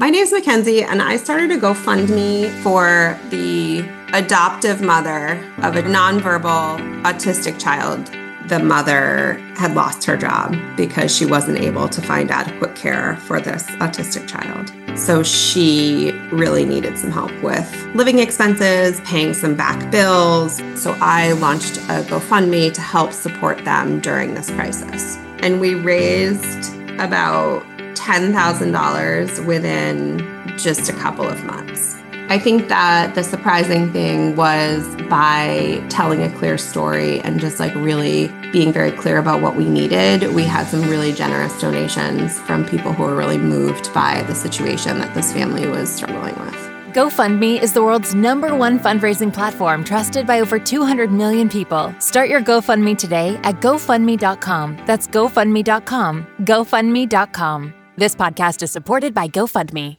My name is Mackenzie, and I started a GoFundMe for the adoptive mother of a nonverbal autistic child. The mother had lost her job because she wasn't able to find adequate care for this autistic child. So she really needed some help with living expenses, paying some back bills. So I launched a GoFundMe to help support them during this crisis. And we raised about $10,000 within just a couple of months. I think that the surprising thing was by telling a clear story and just really being very clear about what we needed, we had some really generous donations from people who were really moved by the situation that this family was struggling with. GoFundMe is the world's #1 fundraising platform trusted by over 200 million people. Start your GoFundMe today at GoFundMe.com. That's GoFundMe.com. GoFundMe.com. This podcast is supported by GoFundMe.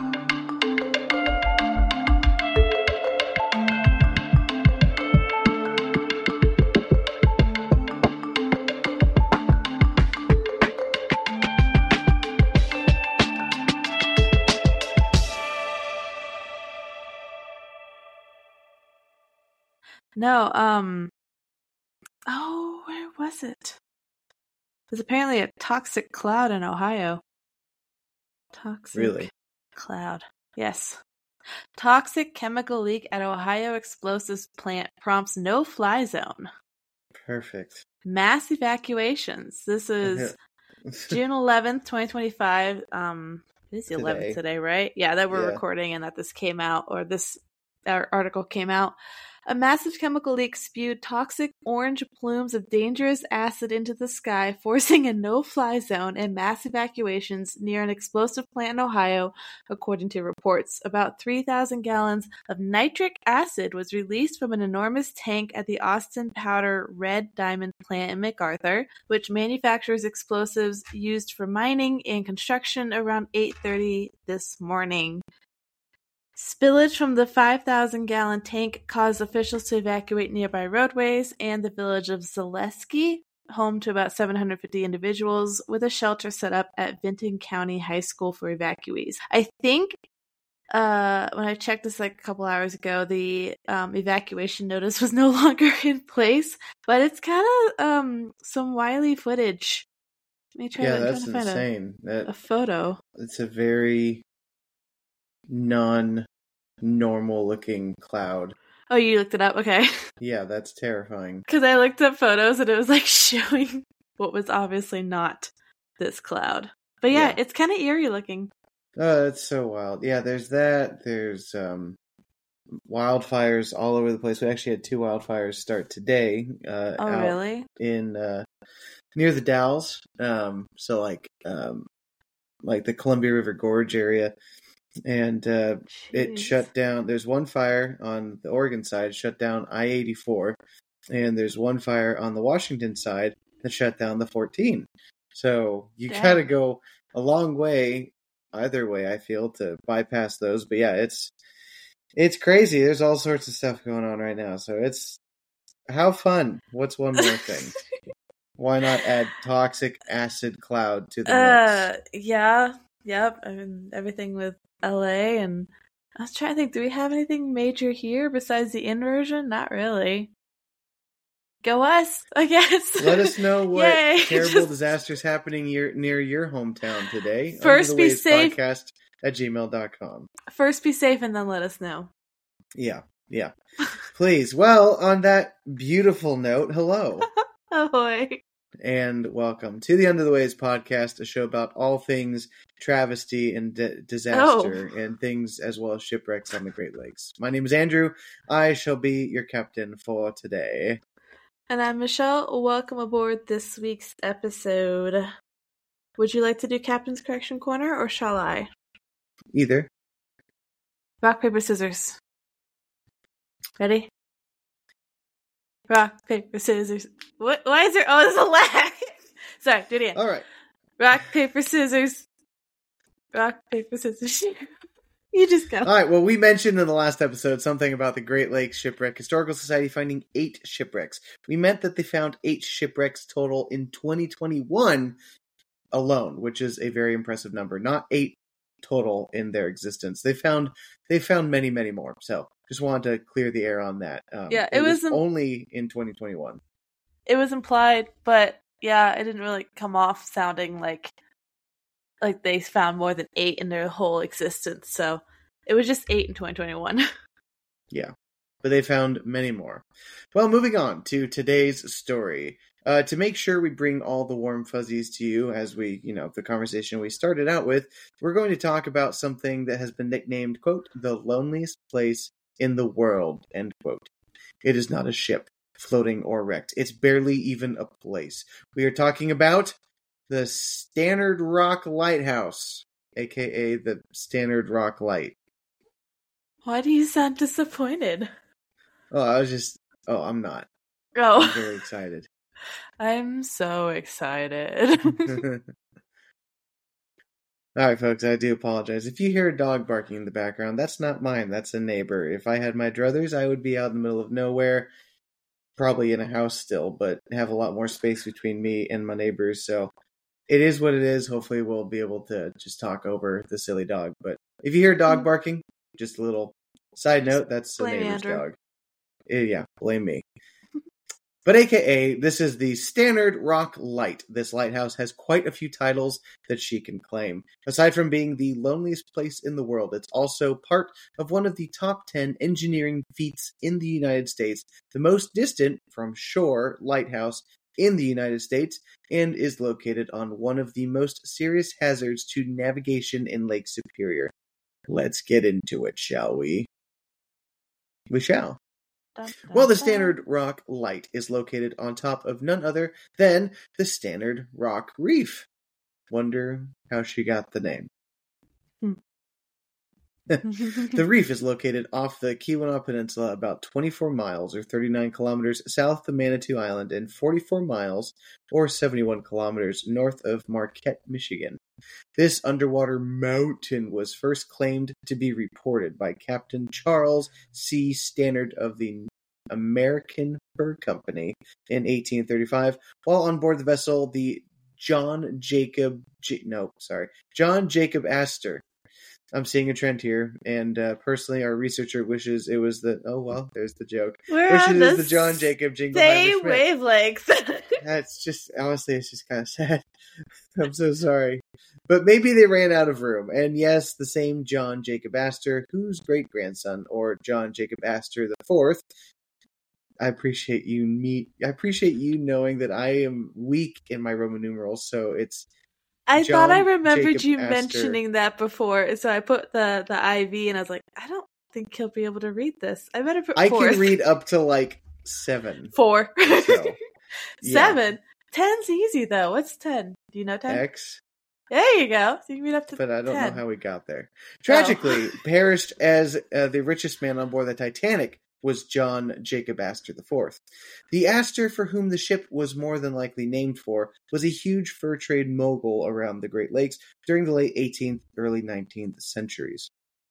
No, where was it? There's apparently a toxic cloud in Ohio. Toxic cloud. Yes. Toxic chemical leak at Ohio explosives plant prompts no-fly zone. Perfect. Mass evacuations. This is June 11th, 2025. It is the 11th today, right? Yeah, that we're recording and that this came out, or this article came out. A massive chemical leak spewed toxic orange plumes of dangerous acid into the sky, forcing a no-fly zone and mass evacuations near an explosive plant in Ohio, according to reports. About 3,000 gallons of nitric acid was released from an enormous tank at the Austin Powder Red Diamond plant in MacArthur, which manufactures explosives used for mining and construction, around 8:30 this morning. Spillage from the 5,000-gallon tank caused officials to evacuate nearby roadways and the village of Zaleski, home to about 750 individuals, with a shelter set up at Vinton County High School for evacuees. I think when I checked this a couple hours ago, the evacuation notice was no longer in place, but it's kind of some wily footage. Let me try that's to find insane. a photo. It's a very non-normal looking cloud. Oh, you looked it up? Okay. Yeah, that's terrifying. Because I looked up photos and it was showing what was obviously not this cloud. But yeah. It's kind of eerie looking. Oh, that's so wild. Yeah, there's that. There's wildfires all over the place. We actually had 2 wildfires start today. Really? In near the Dalles. So like the Columbia River Gorge area. And it shut down. There's one fire on the Oregon side, shut down I-84, and there's one fire on the Washington side that shut down the 14. So you got to go a long way, either way, I feel, to bypass those. But yeah, it's crazy. There's all sorts of stuff going on right now. So it's how fun. What's one more thing? Why not add toxic acid cloud to the mix? Yeah. Yep. I mean, everything with LA, and I was trying to think, do we have anything major here besides the inversion? Not really. Go us, I guess. Let us know what terrible disasters happening near your hometown today. First be safe. Podcast at gmail.com. First be safe and then let us know. Yeah. Please. Well, on that beautiful note, hello. Ahoy. And welcome to the Under the Waves podcast, a show about all things travesty and disaster and things as well as shipwrecks on the Great Lakes. My name is Andrew. I shall be your captain for today. And I'm Michelle. Welcome aboard this week's episode. Would you like to do Captain's Correction Corner, or shall I? Either. Rock, paper, scissors. Ready? Rock, paper, scissors. What? Why is there? Oh, there's a lag. Sorry, do it again. All right. Rock, paper, scissors. Rock, paper, scissors. You just go. All right. Well, we mentioned in the last episode something about the Great Lakes Shipwreck Historical Society finding 8 shipwrecks. We meant that they found 8 shipwrecks total in 2021 alone, which is a very impressive number. Not 8 total in their existence. They found many, many more. So just wanted to clear the air on that. It was only in 2021. It was implied, but yeah, it didn't really come off sounding like they found more than 8 in their whole existence. So it was just 8 in 2021. Yeah, but they found many more. Well, moving on to today's story. To make sure we bring all the warm fuzzies to you as we, the conversation we started out with, we're going to talk about something that has been nicknamed, quote, the loneliest place in the world, end quote. It is not a ship, floating or wrecked. It's barely even a place. We are talking about the Stannard Rock Lighthouse, aka the Stannard Rock Light. Why do you sound disappointed? I'm not. Oh. I'm very excited. I'm so excited. All right, folks, I do apologize. If you hear a dog barking in the background, that's not mine. That's a neighbor. If I had my druthers, I would be out in the middle of nowhere, probably in a house still, but have a lot more space between me and my neighbors. So it is what it is. Hopefully we'll be able to just talk over the silly dog. But if you hear a dog barking, just a little side note, that's a neighbor's dog. Yeah, blame me. But AKA, this is the Stannard Rock Light. This lighthouse has quite a few titles that she can claim. Aside from being the loneliest place in the world, it's also part of one of the top 10 engineering feats in the United States, the most distant from shore lighthouse in the United States, and is located on one of the most serious hazards to navigation in Lake Superior. Let's get into it, shall we? We shall. Well, the Stannard Rock Light is located on top of none other than the Stannard Rock Reef. Wonder how she got the name. The reef is located off the Keweenaw Peninsula about 24 miles or 39 kilometers south of Manitou Island and 44 miles or 71 kilometers north of Marquette, Michigan. This underwater mountain was first claimed to be reported by Captain Charles C. Stannard of the American Fur Company in 1835 while on board the vessel the John Jacob Astor. I'm seeing a trend here, and personally, our researcher wishes it was there's the joke. Wishes it was the John Jacob Jingleheimer Schmidt. wavelengths. That's just, honestly, it's just kind of sad. I'm so sorry. But maybe they ran out of room. And yes, the same John Jacob Astor, whose great-grandson, or John Jacob Astor IV, I appreciate you knowing that I am weak in my Roman numerals, so it's I John thought I remembered Jacob you Astor. mentioning that before, so I put the IV, and I was like, I don't think he'll be able to read this. I better put 4. I can read up to 7. 4. So, yeah. 7. 10's easy though. What's 10? Do you know 10? X. There you go. So you can read up to 10. But I don't know how we got there. Tragically, perished as the richest man on board the Titanic was John Jacob Astor IV. The Astor for whom the ship was more than likely named for was a huge fur trade mogul around the Great Lakes during the late 18th, early 19th centuries.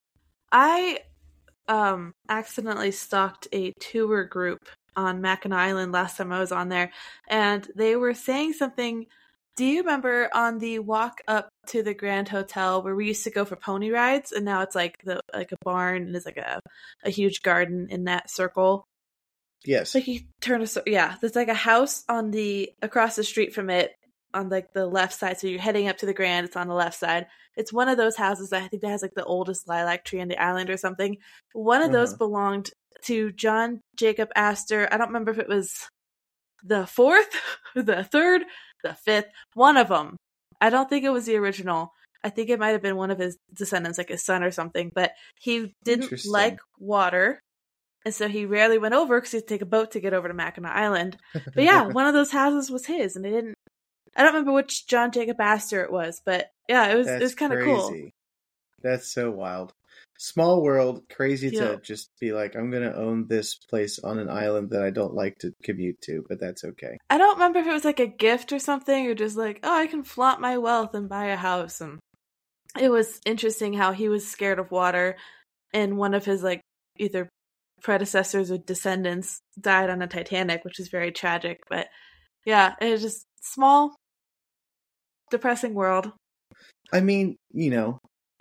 I accidentally stalked a tour group on Mackinac Island last time I was on there, and they were saying something. Do you remember on the walk up to the Grand Hotel where we used to go for pony rides, and now it's like a barn and there's like a huge garden in that circle? Yes. Like you turn there's like a house across the street from it on like the left side. So you're heading up to the Grand, it's on the left side. It's one of those houses that I think that has like the oldest lilac tree on the island or something. One of those belonged to John Jacob Astor. I don't remember if it was the 4th, the 3rd, the 5th, one of them. I don't think it was the original. I think it might have been one of his descendants, like his son or something, but he didn't like water, and so he rarely went over because he'd take a boat to get over to Mackinac Island. But yeah, one of those houses was his, and I don't remember which John Jacob Astor it was, but yeah, it was kind of cool. That's so wild. Small world, crazy to just be like, I'm going to own this place on an island that I don't like to commute to, but that's okay. I don't remember if it was like a gift or something, or just like, I can flaunt my wealth and buy a house. And it was interesting how he was scared of water, and one of his like either predecessors or descendants died on a Titanic, which is very tragic. But yeah, it was just small, depressing world. I mean,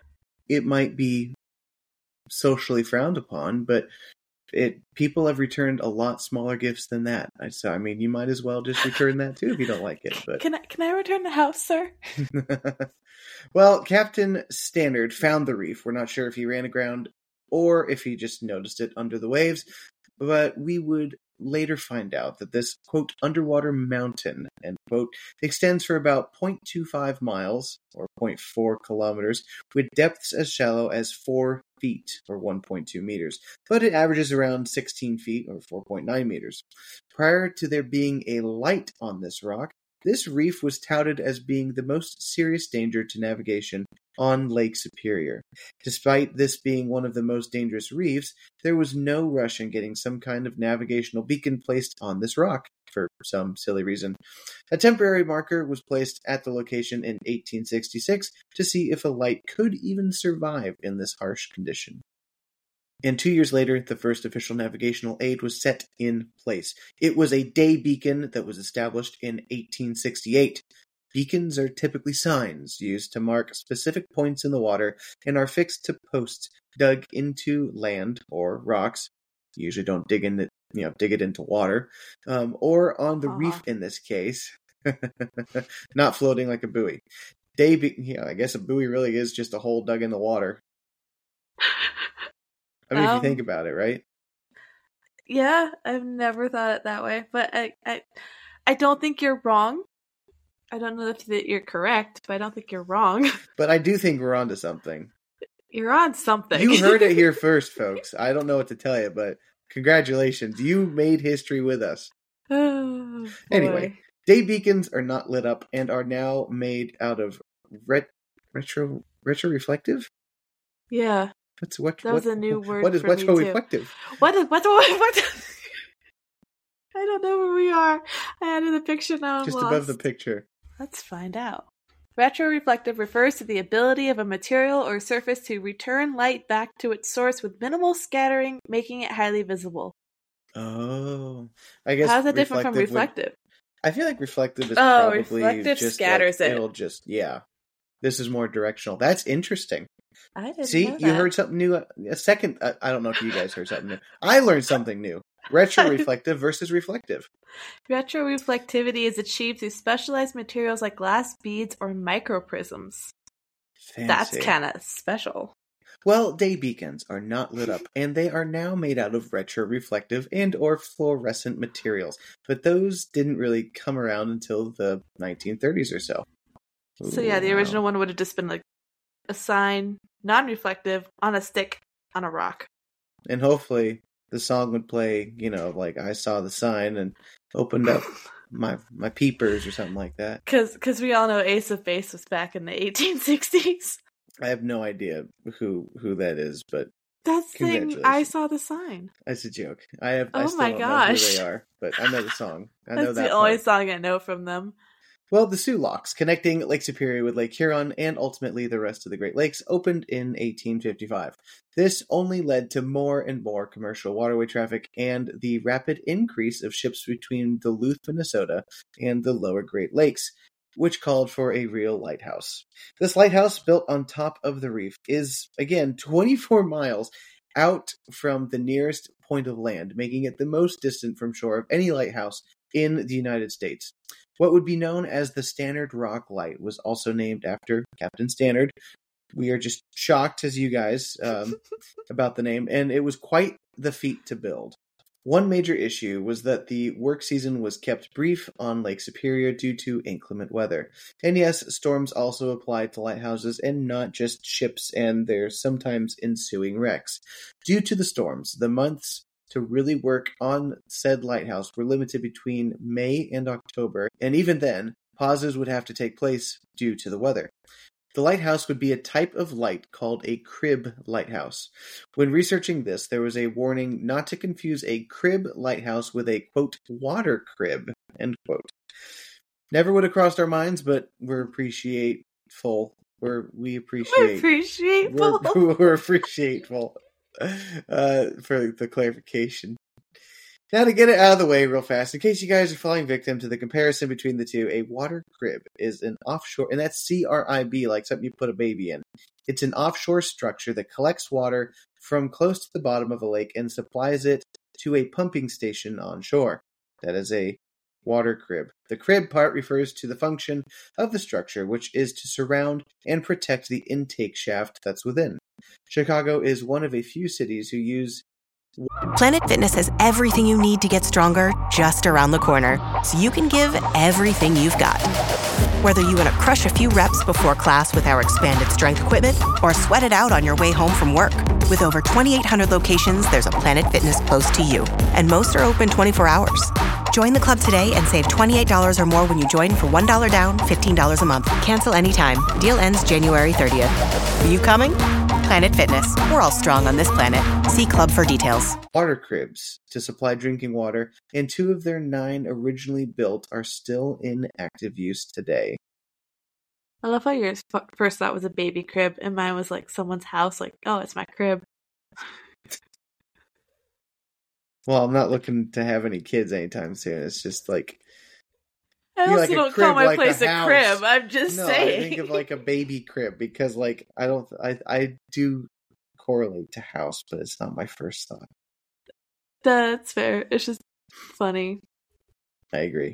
it might be socially frowned upon, but people have returned a lot smaller gifts than that. So, I mean, you might as well just return that too if you don't like it. But can I return the house, sir? Well, Captain Stannard found the reef. We're not sure if he ran aground or if he just noticed it under the waves, but we would later find out that this, quote, underwater mountain, end quote, extends for about 0.25 miles, or 0.4 kilometers, with depths as shallow as 4 feet, or 1.2 meters, but it averages around 16 feet, or 4.9 meters. Prior to there being a light on this rock, this reef was touted as being the most serious danger to navigation on Lake Superior. Despite this being one of the most dangerous reefs, there was no rush in getting some kind of navigational beacon placed on this rock, for some silly reason. A temporary marker was placed at the location in 1866 to see if a light could even survive in this harsh condition. And 2 years later, the first official navigational aid was set in place. It was a day beacon that was established in 1868. Beacons are typically signs used to mark specific points in the water and are fixed to posts dug into land or rocks. You usually don't dig it into water, or on the reef in this case, not floating like a buoy. I guess a buoy really is just a hole dug in the water. I mean, if you think about it, right? Yeah, I've never thought it that way, but I don't think you're wrong. I don't know if you're correct, but I don't think you're wrong. But I do think we're onto something. You're on something. You heard it here first, folks. I don't know what to tell you, but congratulations. You made history with us. Oh, anyway, day beacons are not lit up and are now made out of retroreflective? Yeah. That was a new word. What is retroreflective? What? I don't know where we are. I added a picture now. Just above the picture. Let's find out. Retroreflective refers to the ability of a material or surface to return light back to its source with minimal scattering, making it highly visible. Oh, I guess. How's that different from reflective? I feel like reflective is probably reflective just scatters it. It'll just This is more directional. That's interesting. I didn't See, know that. You heard something new. I don't know if you guys heard something new. I learned something new. Retroreflective versus reflective. Retroreflectivity is achieved through specialized materials like glass beads or microprisms. Fancy. That's kind of special. Well, day beacons are not lit up, and they are now made out of retroreflective and or fluorescent materials. But those didn't really come around until the 1930s or so. So yeah, the original one would have just been like a sign, non-reflective, on a stick, on a rock. And hopefully the song would play, like I saw the sign and opened up my peepers or something like that. Because we all know Ace of Base was back in the 1860s. I have no idea who that is, but that's saying I saw the sign. That's a joke. I still don't know who they are, but I know the song. That's the only song I know from them. Well, the Soo Locks, connecting Lake Superior with Lake Huron and ultimately the rest of the Great Lakes, opened in 1855. This only led to more and more commercial waterway traffic and the rapid increase of ships between Duluth, Minnesota, and the lower Great Lakes, which called for a real lighthouse. This lighthouse, built on top of the reef, is, again, 24 miles out from the nearest point of land, making it the most distant from shore of any lighthouse in the United States. What would be known as the Stannard Rock Light was also named after Captain Stannard. We are just shocked, as you guys, about the name, and it was quite the feat to build. One major issue was that the work season was kept brief on Lake Superior due to inclement weather. And yes, storms also applied to lighthouses and not just ships and their sometimes ensuing wrecks. Due to the storms, the months to really work on said lighthouse were limited between May and October, and even then, pauses would have to take place due to the weather. The lighthouse would be a type of light called a crib lighthouse. When researching this, there was a warning not to confuse a crib lighthouse with a, quote, water crib, end quote. Never would have crossed our minds, but we're appreciateful. We're appreciateful for the clarification. Now to get it out of the way real fast, in case you guys are falling victim to the comparison between the two, a water crib is an offshore, and that's CRIB, like something you put a baby in. It's an offshore structure that collects water from close to the bottom of a lake and supplies it to a pumping station on shore. That is a water crib. The crib part refers to the function of the structure, which is to surround and protect the intake shaft that's within. Chicago is one of a few cities who use Planet Fitness has everything you need to get stronger just around the corner, so you can give everything you've got. Whether you want to crush a few reps before class with our expanded strength equipment or sweat it out on your way home from work. With over 2,800 locations, there's a Planet Fitness close to you, and most are open 24 hours. Join the club today and save $28 or more when you join for $1 down, $15 a month. Cancel anytime. Deal ends January 30th. Are you coming? Planet Fitness. We're all strong on this planet. See club for details. Water cribs to supply drinking water, and 2 of their 9 originally built are still in active use today. I love how your first thought was a baby crib, and mine was like someone's house. Like, oh, it's my crib. Well, I'm not looking to have any kids anytime soon. It's just like... I also like don't call my place a crib. I'm just saying. I think of like a baby crib because like I do correlate to house, but it's not my first thought. That's fair. It's just funny. I agree.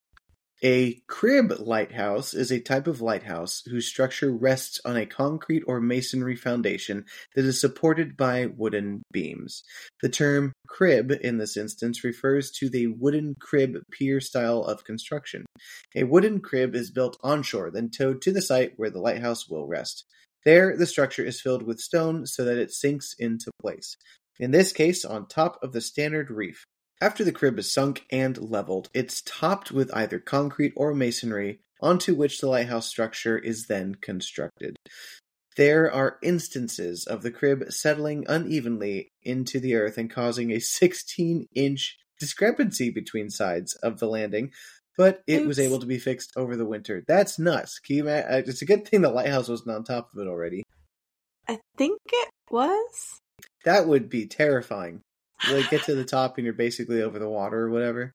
A crib lighthouse is a type of lighthouse whose structure rests on a concrete or masonry foundation that is supported by wooden beams. The term crib in this instance refers to the wooden crib pier style of construction. A wooden crib is built onshore, then towed to the site where the lighthouse will rest. There, the structure is filled with stone so that it sinks into place. In this case, on top of the standard reef. After the crib is sunk and leveled, it's topped with either concrete or masonry, onto which the lighthouse structure is then constructed. There are instances of the crib settling unevenly into the earth and causing a 16-inch discrepancy between sides of the landing, but it was able to be fixed over the winter. That's nuts. Can you imagine? It's a good thing the lighthouse wasn't on top of it already. I think it was. That would be terrifying. You like get to the top and you're basically over the water or whatever.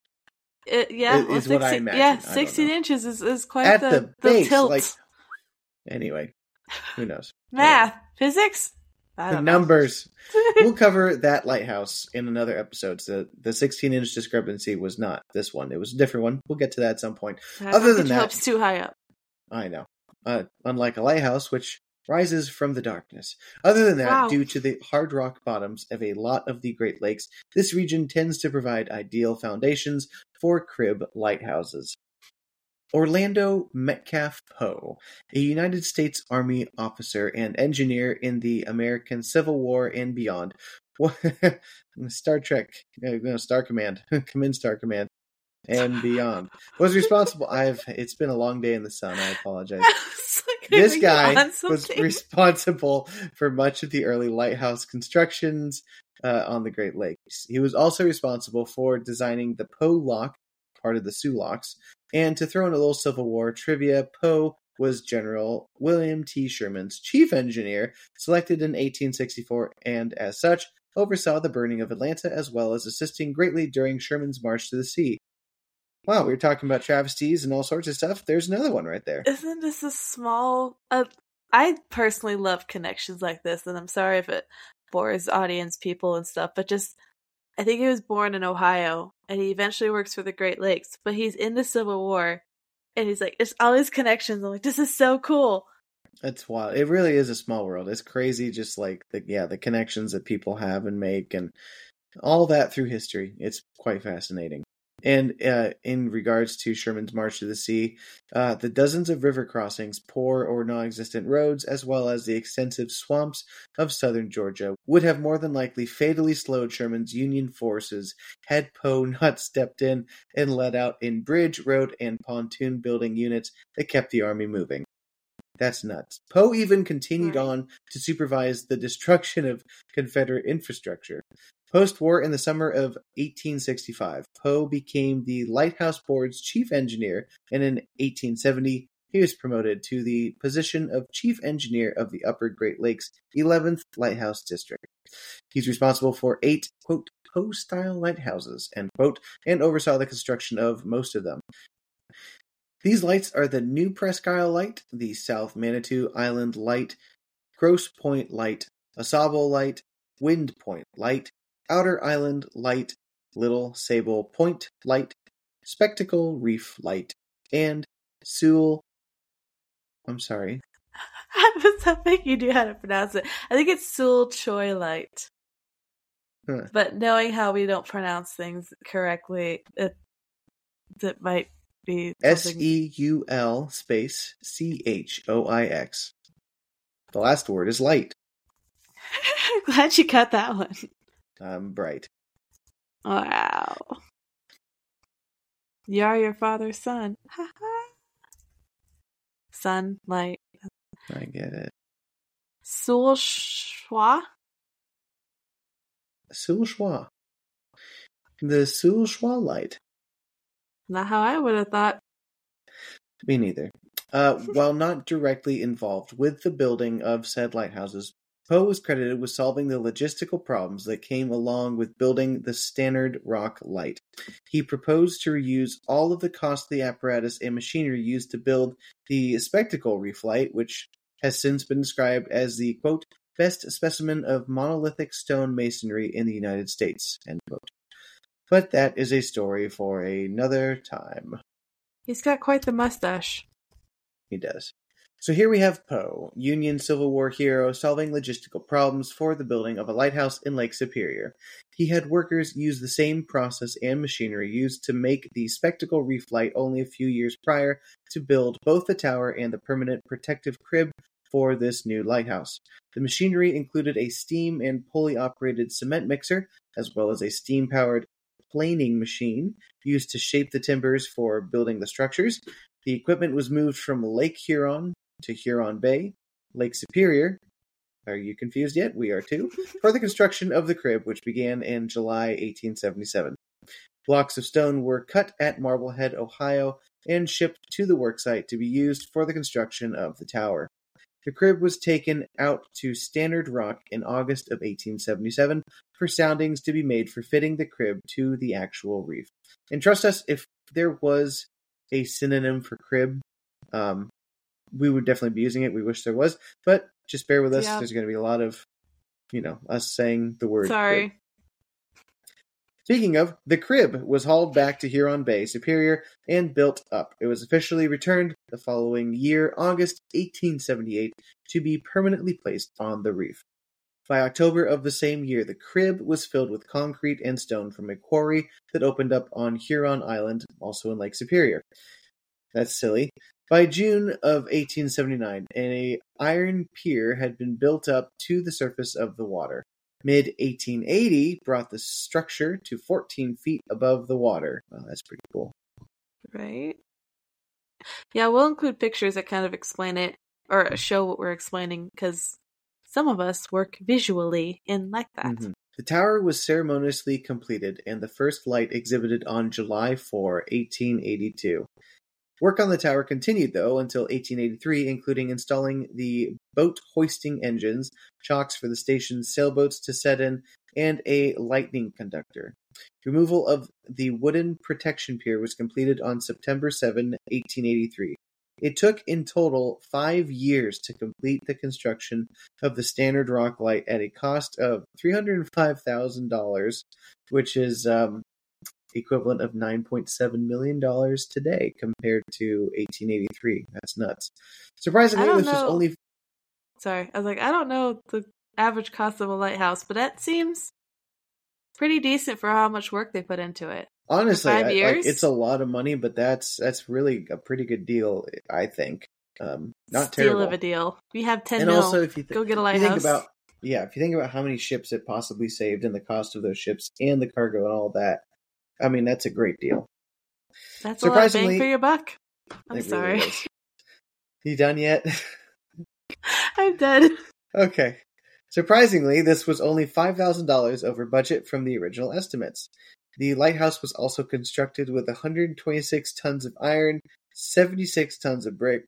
Is what I imagine. Yeah, 16 inches is quite at the base, tilt. Like, anyway, who knows? Math, physics, numbers. We'll cover that lighthouse in another episode. So the 16-inch discrepancy was not this one; it was a different one. We'll get to that at some point. Other than that, it's too high up. I know. Unlike a lighthouse, which rises from the darkness. Other than that, due to the hard rock bottoms of a lot of the Great Lakes, this region tends to provide ideal foundations for crib lighthouses. Orlando Metcalf Poe, a United States Army officer and engineer in the American Civil War and beyond. Star Trek, Star Command, come in Star Command, and beyond. Was responsible. It's been a long day in the sun. I apologize. This guy was responsible for much of the early lighthouse constructions on the Great Lakes. He was also responsible for designing the Poe Lock, part of the Sioux Locks, and to throw in a little Civil War trivia, Poe was General William T. Sherman's chief engineer, selected in 1864, and as such, oversaw the burning of Atlanta as well as assisting greatly during Sherman's march to the sea. Wow, we were talking about travesties and all sorts of stuff. There's another one right there. Isn't this a small... I personally love connections like this, and I'm sorry if it bores audience people and stuff, but just... I think he was born in Ohio, and he eventually works for the Great Lakes, but he's in the Civil War, and he's like, there's all these connections. I'm like, this is so cool. That's wild. It really is a small world. It's crazy, just like, the connections that people have and make, and all that through history. It's quite fascinating. And in regards to Sherman's March to the Sea, the dozens of river crossings, poor or non-existent roads, as well as the extensive swamps of southern Georgia, would have more than likely fatally slowed Sherman's Union forces had Poe not stepped in and led out in bridge, road, and pontoon building units that kept the army moving. That's nuts. Poe even continued on to supervise the destruction of Confederate infrastructure. Post-war, in the summer of 1865, Poe became the Lighthouse Board's chief engineer, and in 1870, he was promoted to the position of chief engineer of the Upper Great Lakes 11th Lighthouse District. He's responsible for 8, quote, Poe-style lighthouses, end quote, and oversaw the construction of most of them. These lights are the New Presque Isle Light, the South Manitou Island Light, Grosse Pointe Light, Ausable Light, Wind Point Light, Outer Island Light, Little Sable Point Light, Spectacle Reef Light, and Sewell. I'm sorry. I was hoping you knew how to pronounce it. I think it's Sewell Choi Light. Huh. But knowing how we don't pronounce things correctly, it might be Seul space Choix. The last word is light. I'm glad you got that one. I'm bright. Wow. You are your father's son. Sunlight. I get it. Sewell Schwa? Sewell Schwa. The Sewell Schwa Light. Not how I would have thought. Me neither. While not directly involved with the building of said lighthouses, Poe was credited with solving the logistical problems that came along with building the Stannard Rock Light. He proposed to reuse all of the costly apparatus and machinery used to build the Spectacle Reef Light, which has since been described as the, quote, best specimen of monolithic stone masonry in the United States, end quote. But that is a story for another time. He's got quite the mustache. He does. So here we have Poe, Union Civil War hero, solving logistical problems for the building of a lighthouse in Lake Superior. He had workers use the same process and machinery used to make the Spectacle Reef Light only a few years prior to build both the tower and the permanent protective crib for this new lighthouse. The machinery included a steam and pulley-operated cement mixer, as well as a steam-powered planing machine used to shape the timbers for building the structures. The equipment was moved from Lake Huron to Huron Bay, Lake Superior. Are you confused yet? We are too. For the construction of the crib, which began in July 1877. Blocks of stone were cut at Marblehead, Ohio, and shipped to the worksite to be used for the construction of the tower. The crib was taken out to Stannard Rock in August of 1877 for soundings to be made for fitting the crib to the actual reef. And trust us, if there was a synonym for crib, we would definitely be using it. We wish there was, but just bear with us. Yeah. There's going to be a lot of, us saying the word Sorry. crib. Speaking of, the crib was hauled back to Huron Bay, Superior, and built up. It was officially returned the following year, August 1878, to be permanently placed on the reef. By October of the same year, the crib was filled with concrete and stone from a quarry that opened up on Huron Island, also in Lake Superior. That's silly. By June of 1879, an iron pier had been built up to the surface of the water. Mid-1880 brought the structure to 14 feet above the water. Wow, that's pretty cool. Right? Yeah, we'll include pictures that kind of explain it, or show what we're explaining, because some of us work visually in like that. Mm-hmm. The tower was ceremoniously completed, and the first light exhibited on July 4, 1882. Work on the tower continued, though, until 1883, including installing the boat hoisting engines, chocks for the station's sailboats to set in, and a lightning conductor. Removal of the wooden protection pier was completed on September 7, 1883. It took in total 5 years to complete the construction of the Stannard Rock Light at a cost of $305,000, which is equivalent of $9.7 million today compared to 1883. That's nuts. Surprisingly, this was only... Sorry, I was like, I don't know the average cost of a lighthouse, but that seems pretty decent for how much work they put into it. Honestly, 5 years? It's a lot of money, but that's really a pretty good deal, I think. Not Steal terrible. of a deal. We have 10 and mil. Also, if you go get a lighthouse. If you think about how many ships it possibly saved and the cost of those ships and the cargo and all that, I mean, that's a great deal. That's a lot of bang for your buck. I'm sorry. Really is. You done yet? I'm dead. Okay. Surprisingly, this was only $5,000 over budget from the original estimates. The lighthouse was also constructed with 126 tons of iron, 76 tons of brick,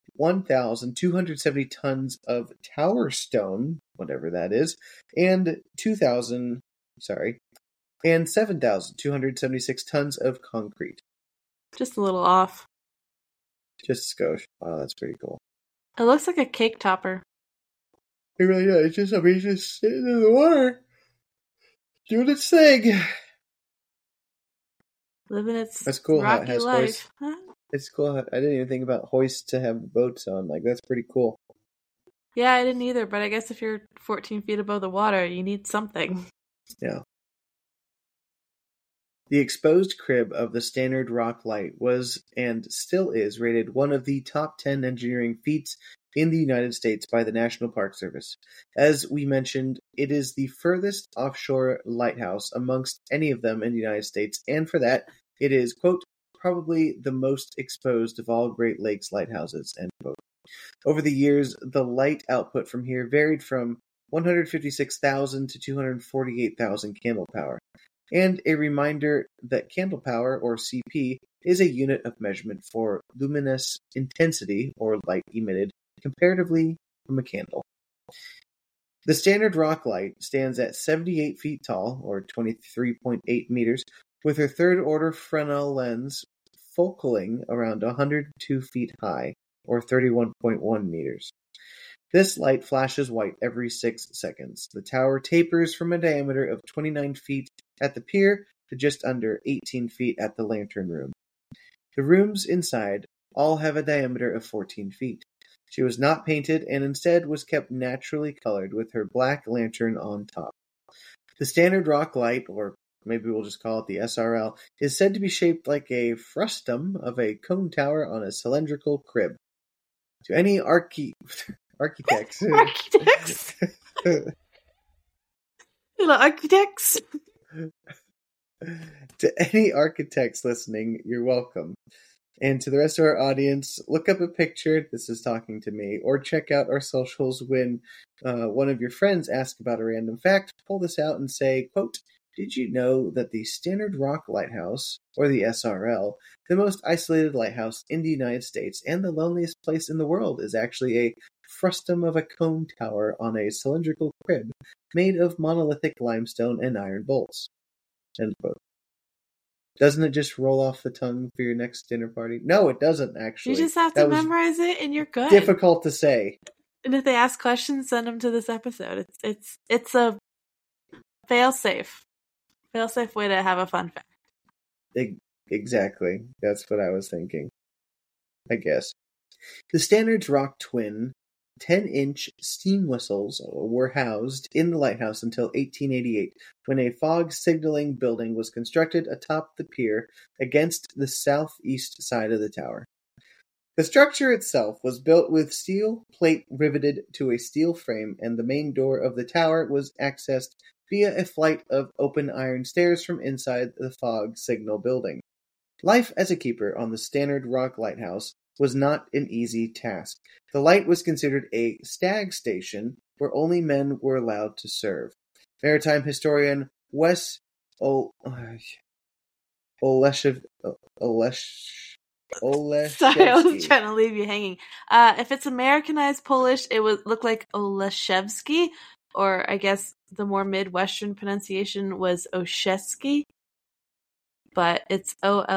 1,270 tons of tower stone, whatever that is, and and 7,276 tons of concrete. Just a little off. Just a skosh. Wow, that's pretty cool. It looks like a cake topper. It really does. It's just sitting in the water, doing its thing. Living its that's cool rocky how it has life. hoists. Huh? It's cool. I didn't even think about hoists to have boats on. Like, that's pretty cool. Yeah, I didn't either, but I guess if you're 14 feet above the water, you need something. Yeah. The exposed crib of the Standard Rock Light was, and still is, rated one of the top 10 engineering feats in the United States by the National Park Service. As we mentioned, it is the furthest offshore lighthouse amongst any of them in the United States, and for that, it is, quote, probably the most exposed of all Great Lakes lighthouses, end quote. Over the years, the light output from here varied from 156,000 to 248,000 candle power. And a reminder that candle power, or CP, is a unit of measurement for luminous intensity, or light emitted, comparatively from a candle. The Standard Rock Light stands at 78 feet tall, or 23.8 meters, with her third-order Fresnel lens focaling around 102 feet high, or 31.1 meters. This light flashes white every 6 seconds. The tower tapers from a diameter of 29 feet at the pier to just under 18 feet at the lantern room. The rooms inside all have a diameter of 14 feet. She was not painted and instead was kept naturally colored with her black lantern on top. The Standard Rock Light, or maybe we'll just call it the SRL, is said to be shaped like a frustum of a cone tower on a cylindrical crib. To any architects. Architects? Little architects? To any architects listening, you're welcome. And to the rest of our audience, look up a picture, this is talking to me, or check out our socials when one of your friends asks about a random fact, pull this out and say, quote, did you know that the Standard Rock Lighthouse, or the SRL, the most isolated lighthouse in the United States and the loneliest place in the world, is actually a frustum of a cone tower on a cylindrical crib made of monolithic limestone and iron bolts? End quote. Doesn't it just roll off the tongue for your next dinner party? No, it doesn't, actually. You just have to memorize it and you're good. Difficult to say. And if they ask questions, send them to this episode. It's a fail-safe way to have a fun fact. Exactly. That's what I was thinking. I guess. The Standard's Rock Twin 10-inch steam whistles were housed in the lighthouse until 1888, when a fog signaling building was constructed atop the pier against the southeast side of the tower. The structure itself was built with steel plate riveted to a steel frame, and the main door of the tower was accessed via a flight of open iron stairs from inside the fog signal building. Life as a keeper on the Standard Rock Lighthouse was not an easy task. The light was considered a stag station where only men were allowed to serve. Maritime historian Wes Oleszewski. Sorry, I was trying to leave you hanging. If it's Americanized Polish, it would look like Oleszewski, or I guess the more Midwestern pronunciation was Oshewski. But it's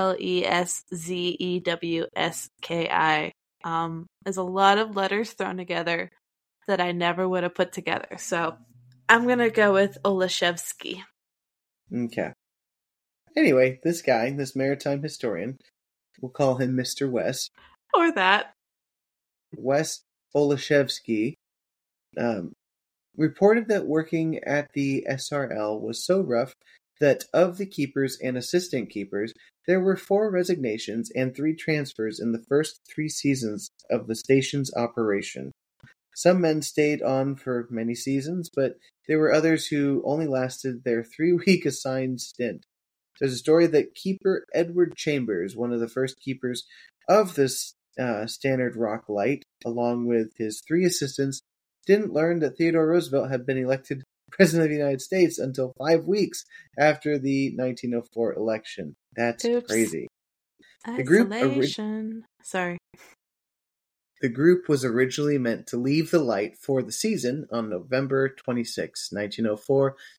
Oleszewski. There's a lot of letters thrown together that I never would have put together. So I'm going to go with Oleszewski. Okay. Anyway, this guy, this maritime historian, we'll call him Mr. Wes. Or that. Wes Oleszewski reported that working at the SRL was so rough that of the keepers and assistant keepers, there were 4 resignations and 3 transfers in the first 3 seasons of the station's operation. Some men stayed on for many seasons, but there were others who only lasted their 3-week assigned stint. There's a story that Keeper Edward Chambers, one of the first keepers of this Standard Rock Light, along with his 3 assistants, didn't learn that Theodore Roosevelt had been elected President of the United States until 5 weeks after the 1904 election. That's crazy. Isolation. Sorry. The group was originally meant to leave the light for the season on November 26, 1904,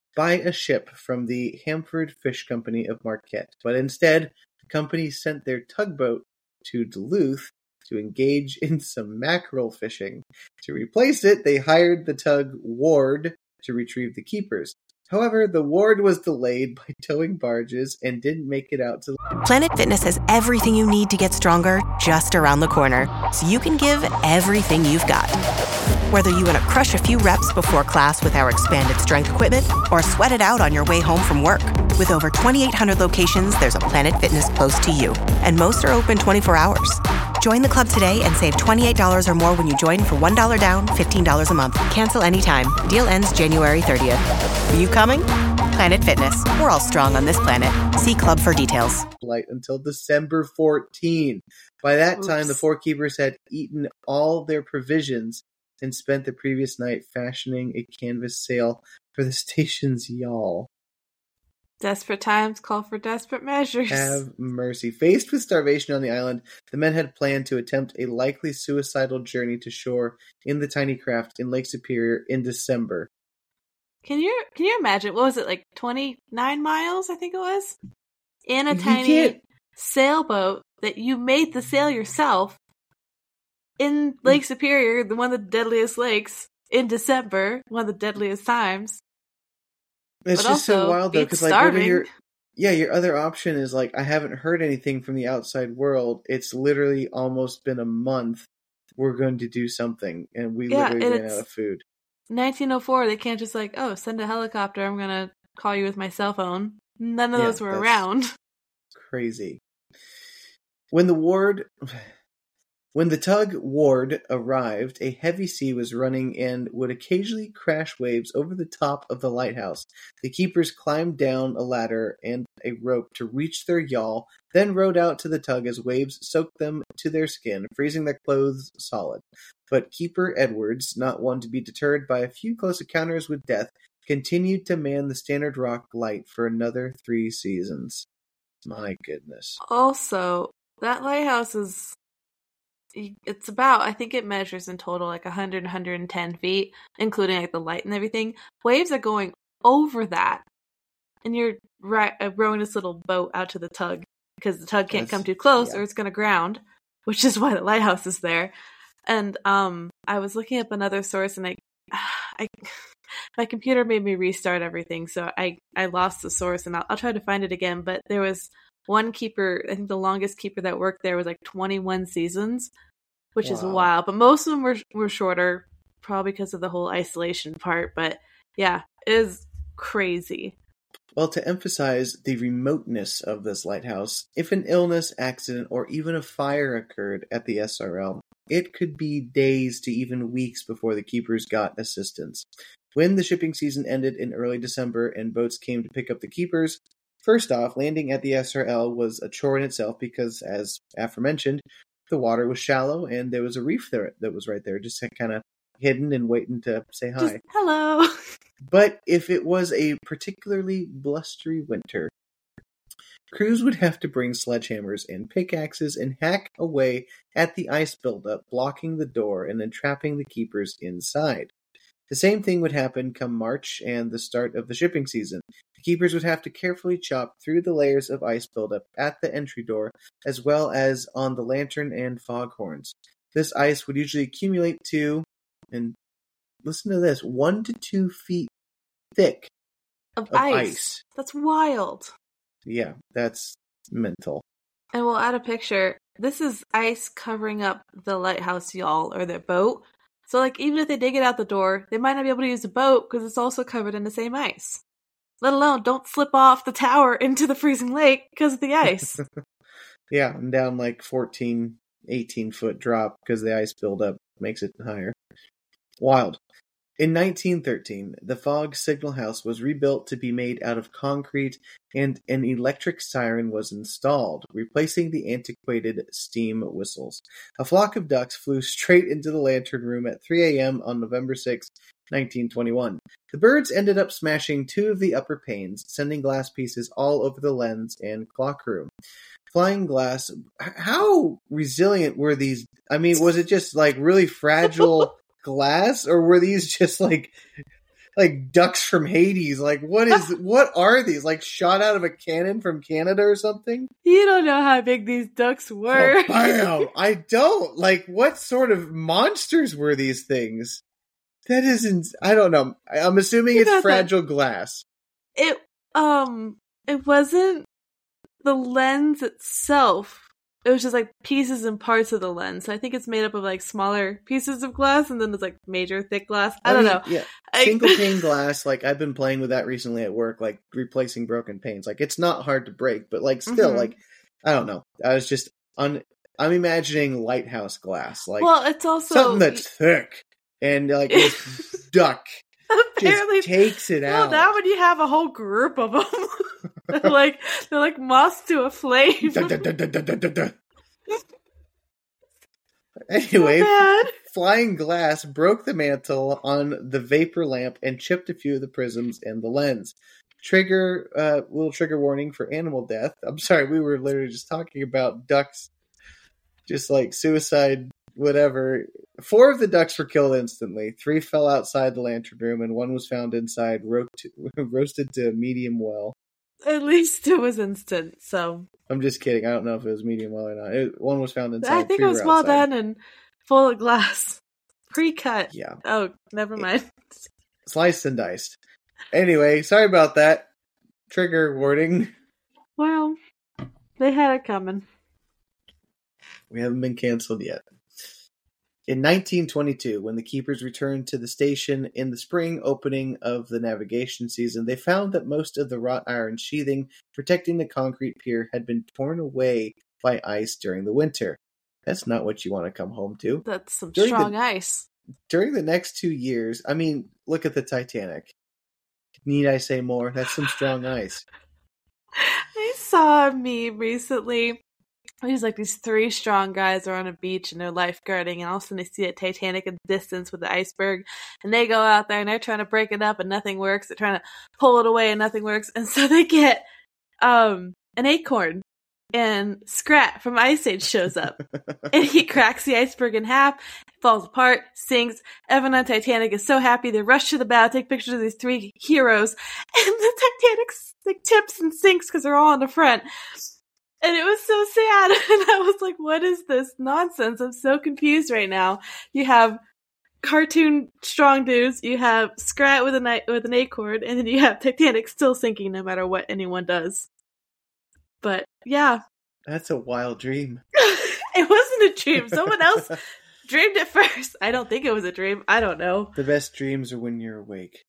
buy a ship from the Hamford Fish Company of Marquette, but instead, the company sent their tugboat to Duluth to engage in some mackerel fishing. To replace it, they hired the tug Ward to retrieve the keepers. However, the Ward was delayed by towing barges and didn't make it out to... Planet Fitness has everything you need to get stronger just around the corner, so you can give everything you've got. Whether you want to crush a few reps before class with our expanded strength equipment or sweat it out on your way home from work. With over 2,800 locations, there's a Planet Fitness close to you, and most are open 24 hours. Join the club today and save $28 or more when you join for $1 down, $15 a month. Cancel anytime. Deal ends January 30th. Are you coming? Planet Fitness. We're all strong on this planet. See club for details. Until December 14. By that time, the four keepers had eaten all their provisions and spent the previous night fashioning a canvas sail for the station's yawl. Desperate times call for desperate measures. Have mercy. Faced with starvation on the island, the men had planned to attempt a likely suicidal journey to shore in the tiny craft in Lake Superior in December. Can you imagine? What was it, like 29 miles, I think it was? In a tiny sailboat that you made the sail yourself in Lake Superior, one of the deadliest lakes, in December, one of the deadliest times. It's just so wild, though, because your other option is like, I haven't heard anything from the outside world. It's literally almost been a month. We're going to do something, and we literally ran out of food. 1904, they can't just like, oh, send a helicopter, I'm going to call you with my cell phone. None of those were around. Crazy. When the tug Ward arrived, a heavy sea was running and would occasionally crash waves over the top of the lighthouse. The keepers climbed down a ladder and a rope to reach their yawl, then rowed out to the tug as waves soaked them to their skin, freezing their clothes solid. But Keeper Edwards, not one to be deterred by a few close encounters with death, continued to man the Standard Rock light for another 3 seasons. My goodness. Also, that lighthouse is... It's about, I think it measures in total like 100, 110 feet, including like the light and everything. Waves are going over that. And you're rowing this little boat out to the tug because the tug can't come too close or it's going to ground, which is why the lighthouse is there. And I was looking up another source and my computer made me restart everything. So I lost the source and I'll try to find it again. But there was one keeper, I think the longest keeper that worked there was like 21 seasons, which is wild. But most of them were shorter, probably because of the whole isolation part. But yeah, it is crazy. Well, to emphasize the remoteness of this lighthouse, if an illness, accident, or even a fire occurred at the SRL, it could be days to even weeks before the keepers got assistance. When the shipping season ended in early December and boats came to pick up the keepers, first off, landing at the SRL was a chore in itself because, as aforementioned, the water was shallow and there was a reef there that was right there, just kind of hidden and waiting to say hi. Just, hello. But if it was a particularly blustery winter, crews would have to bring sledgehammers and pickaxes and hack away at the ice buildup, blocking the door and then trapping the keepers inside. The same thing would happen come March and the start of the shipping season. The keepers would have to carefully chop through the layers of ice buildup at the entry door, as well as on the lantern and foghorns. This ice would usually accumulate to, and listen to this, 1 to 2 feet thick of ice. That's wild. Yeah, that's mental. And we'll add a picture. This is ice covering up the lighthouse yawl or their boat. So, like, even if they dig it out the door, they might not be able to use the boat because it's also covered in the same ice. Let alone, don't slip off the tower into the freezing lake because of the ice. Yeah, and down like 14, 18-foot drop because the ice buildup makes it higher. Wild. In 1913, the fog signal house was rebuilt to be made out of concrete, and an electric siren was installed, replacing the antiquated steam whistles. A flock of ducks flew straight into the lantern room at 3 a.m. on November 6, 1921. The birds ended up smashing 2 of the upper panes, sending glass pieces all over the lens and clock room. Flying glass, how resilient were these? I mean, was it just like really fragile glass, or were these just like like ducks from Hades. Like, what are these? Like shot out of a cannon from Canada or something? You don't know how big these ducks were. Oh, bam! I don't. Like, what sort of monsters were these things? That isn't. I don't know. I'm assuming it's fragile glass. It wasn't the lens itself. It was just like pieces and parts of the lens. So I think it's made up of like smaller pieces of glass, and then there's like major thick glass. I don't know. Yeah, single pane glass. Like I've been playing with that recently at work, like replacing broken panes. Like it's not hard to break, but like still, like I don't know. I was just I'm imagining lighthouse glass. Like, well, it's also something that's thick and like this duck. Apparently just takes it out. Well, now when you have a whole group of them, they're like moths to a flame. Anyway, flying glass broke the mantle on the vapor lamp and chipped a few of the prisms in the lens. Little trigger warning for animal death. I'm sorry, we were literally just talking about ducks, just like suicide. Whatever. 4 of the ducks were killed instantly. 3 fell outside the lantern room, and 1 was found inside, roasted to medium well. At least it was instant, so... I'm just kidding. I don't know if it was medium well or not. 1 was found inside. I think it was well done and full of glass. Pre-cut. Yeah. Oh, never mind. Sliced and diced. Anyway, sorry about that. Trigger warning. Well, they had it coming. We haven't been canceled yet. In 1922, when the keepers returned to the station in the spring opening of the navigation season, they found that most of the wrought iron sheathing protecting the concrete pier had been torn away by ice during the winter. That's not what you want to come home to. That's some strong ice. During the next 2 years, I mean, look at the Titanic. Need I say more? That's some strong ice. I saw a meme recently. There's like these 3 strong guys are on a beach and they're lifeguarding, and all of a sudden they see a Titanic in the distance with the iceberg, and they go out there and they're trying to break it up and nothing works. They're trying to pull it away and nothing works, and so they get an acorn, and Scrat from Ice Age shows up, and he cracks the iceberg in half, falls apart, sinks. Everyone on Titanic is so happy. They rush to the bow, take pictures of these 3 heroes, and the Titanic like tips and sinks because they're all on the front. And it was so sad. And I was like, what is this nonsense? I'm so confused right now. You have cartoon strong dudes, you have Scrat with an acorn, and then you have Titanic still sinking no matter what anyone does. But, yeah. That's a wild dream. It wasn't a dream. Someone else dreamed it first. I don't think it was a dream. I don't know. The best dreams are when you're awake.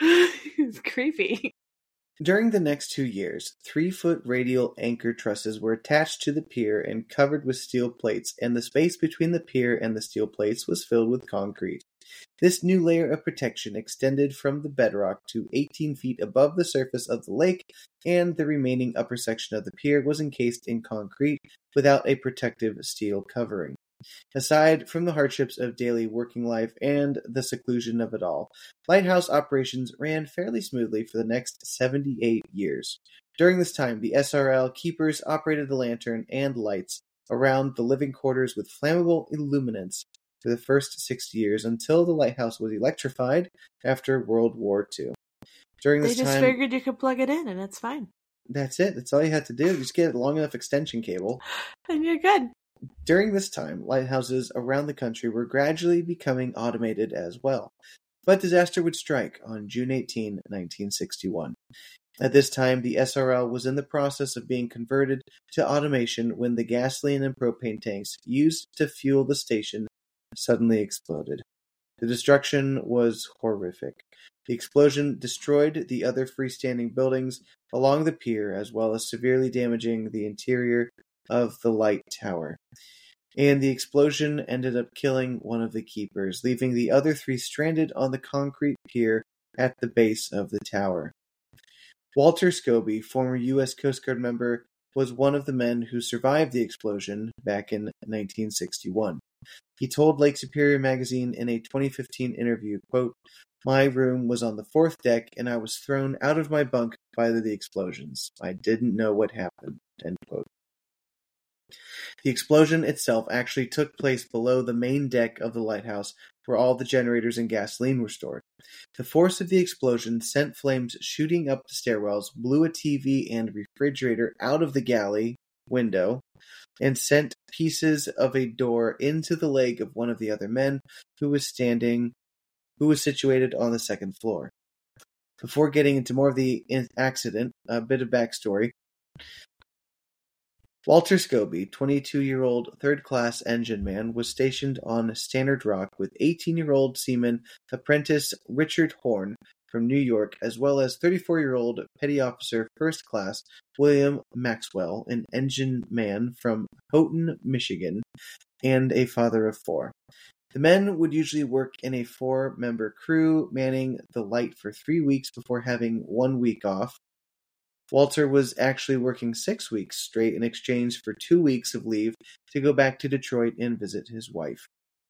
It's creepy. During the next 2 years, 3-foot radial anchor trusses were attached to the pier and covered with steel plates, and the space between the pier and the steel plates was filled with concrete. This new layer of protection extended from the bedrock to 18 feet above the surface of the lake, and the remaining upper section of the pier was encased in concrete without a protective steel covering. Aside from the hardships of daily working life and the seclusion of it all, lighthouse operations ran fairly smoothly for the next 78 years. During this time, the SRL keepers operated the lantern and lights around the living quarters with flammable illuminants for the first 6 years until the lighthouse was electrified after World War II. During this time, they just figured you could plug it in and it's fine. That's it. That's all you had to do. Just get a long enough extension cable. And you're good. During this time, lighthouses around the country were gradually becoming automated as well. But disaster would strike on June 18, 1961. At this time, the SRL was in the process of being converted to automation when the gasoline and propane tanks used to fuel the station suddenly exploded. The destruction was horrific. The explosion destroyed the other freestanding buildings along the pier, as well as severely damaging the interior of the light tower. And the explosion ended up killing one of the keepers, leaving the other 3 stranded on the concrete pier at the base of the tower. Walter Scobie, former U.S. Coast Guard member, was one of the men who survived the explosion back in 1961. He told Lake Superior magazine in a 2015 interview, quote, "My room was on the 4th deck and I was thrown out of my bunk by the explosions. I didn't know what happened," end quote. The explosion itself actually took place below the main deck of the lighthouse, where all the generators and gasoline were stored. The force of the explosion sent flames shooting up the stairwells, blew a TV and refrigerator out of the galley window, and sent pieces of a door into the leg of one of the other men who was situated on the second floor. Before getting into more of the accident, a bit of backstory. Walter Scobie, 22-year-old third-class engine man, was stationed on Stannard Rock with 18-year-old seaman apprentice Richard Horn from New York, as well as 34-year-old petty officer first class William Maxwell, an engine man from Houghton, Michigan, and a father of four. The men would usually work in a 4-member crew, manning the light for 3 weeks before having 1 week off. Walter was actually working 6 weeks straight in exchange for 2 weeks of leave to go back to Detroit and visit his wife.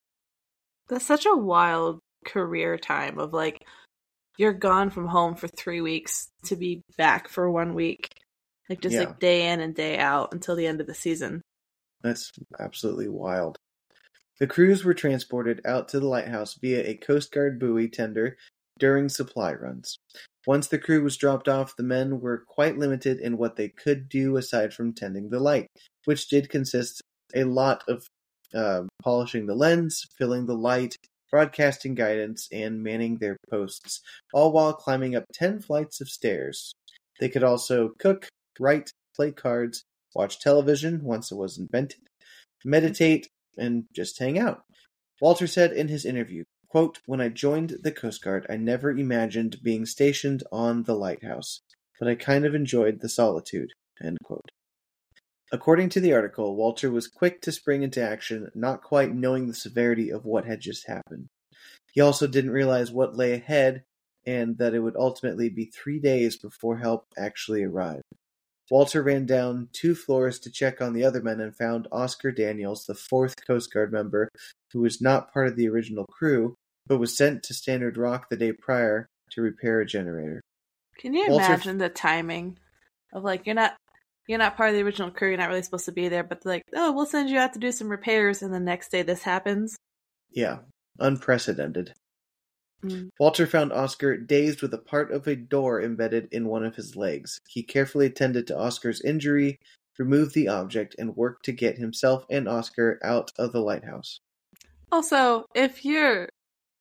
That's such a wild career time of like, you're gone from home for 3 weeks to be back for 1 week. Like just like day in and day out until the end of the season. That's absolutely wild. The crews were transported out to the lighthouse via a Coast Guard buoy tender during supply runs. Once the crew was dropped off, the men were quite limited in what they could do aside from tending the light, which did consist a lot of polishing the lens, filling the light, broadcasting guidance, and manning their posts, all while climbing up 10 flights of stairs. They could also cook, write, play cards, watch television once it was invented, meditate, and just hang out. Walter said in his interview, quote, "When I joined the Coast Guard, I never imagined being stationed on the lighthouse, but I kind of enjoyed the solitude," end quote. According to the article, Walter was quick to spring into action, not quite knowing the severity of what had just happened. He also didn't realize what lay ahead and that it would ultimately be 3 days before help actually arrived. Walter ran down 2 floors to check on the other men and found Oscar Daniels, the 4th Coast Guard member, who was not part of the original crew, but was sent to Stannard Rock the day prior to repair a generator. Can you imagine the timing of like you're not part of the original crew, you're not really supposed to be there, but like, oh, we'll send you out to do some repairs, and the next day this happens? Yeah, unprecedented. Walter found Oscar dazed with a part of a door embedded in one of his legs. He carefully attended to Oscar's injury, removed the object, and worked to get himself and Oscar out of the lighthouse. Also, if you're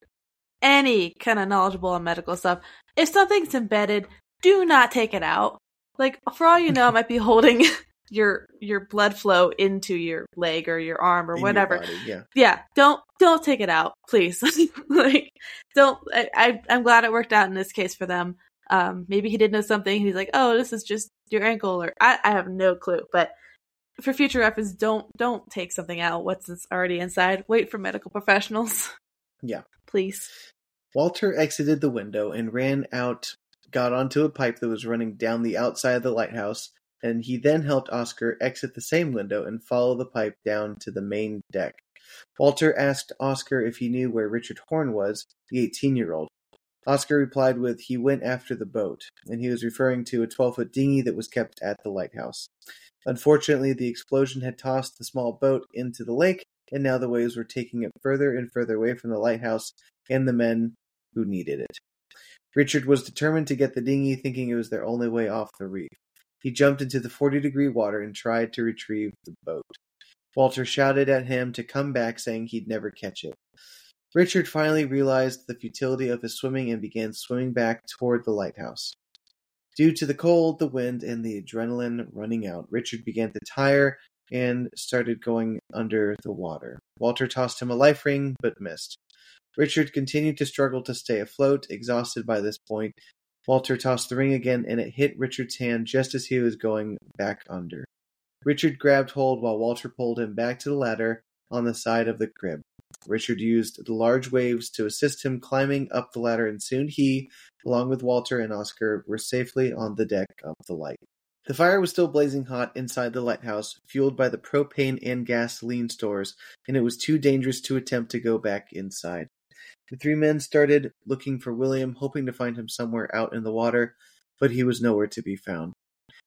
any kind of knowledgeable on medical stuff, if something's embedded, do not take it out. Like, for all you know, it might be holding your blood flow into your leg or your arm or in whatever. Body, yeah, don't take it out, please. Like, don't. I'm glad it worked out in this case for them. Maybe he did know something. He's like, oh, this is just your ankle, or I have no clue. But for future reference, don't take something out. What's already inside? Wait for medical professionals. Yeah, please. Walter exited the window and ran out. Got onto a pipe that was running down the outside of the lighthouse, and he then helped Oscar exit the same window and follow the pipe down to the main deck. Walter asked Oscar if he knew where Richard Horn was, the 18-year-old. Oscar replied with, he went after the boat, and he was referring to a 12-foot dinghy that was kept at the lighthouse. Unfortunately, the explosion had tossed the small boat into the lake, and now the waves were taking it further and further away from the lighthouse and the men who needed it. Richard was determined to get the dinghy, thinking it was their only way off the reef. He jumped into the 40-degree water and tried to retrieve the boat. Walter shouted at him to come back, saying he'd never catch it. Richard finally realized the futility of his swimming and began swimming back toward the lighthouse. Due to the cold, the wind, and the adrenaline running out, Richard began to tire and started going under the water. Walter tossed him a life ring, but missed. Richard continued to struggle to stay afloat. Exhausted by this point, Walter tossed the ring again, and it hit Richard's hand just as he was going back under. Richard grabbed hold while Walter pulled him back to the ladder on the side of the crib. Richard used the large waves to assist him climbing up the ladder, and soon he, along with Walter and Oscar, were safely on the deck of the light. The fire was still blazing hot inside the lighthouse, fueled by the propane and gasoline stores, and it was too dangerous to attempt to go back inside. The 3 men started looking for William, hoping to find him somewhere out in the water, but he was nowhere to be found.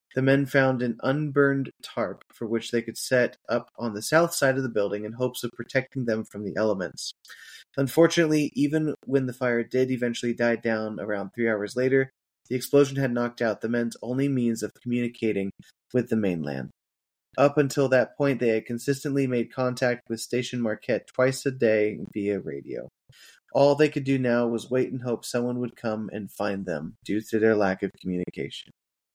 The men found an unburned tarp for which they could set up on the south side of the building in hopes of protecting them from the elements. Unfortunately, even when the fire did eventually die down around 3 hours later, the explosion had knocked out the men's only means of communicating with the mainland. Up until that point, they had consistently made contact with Station Marquette twice a day via radio. All they could do now was wait and hope someone would come and find them, due to their lack of communication.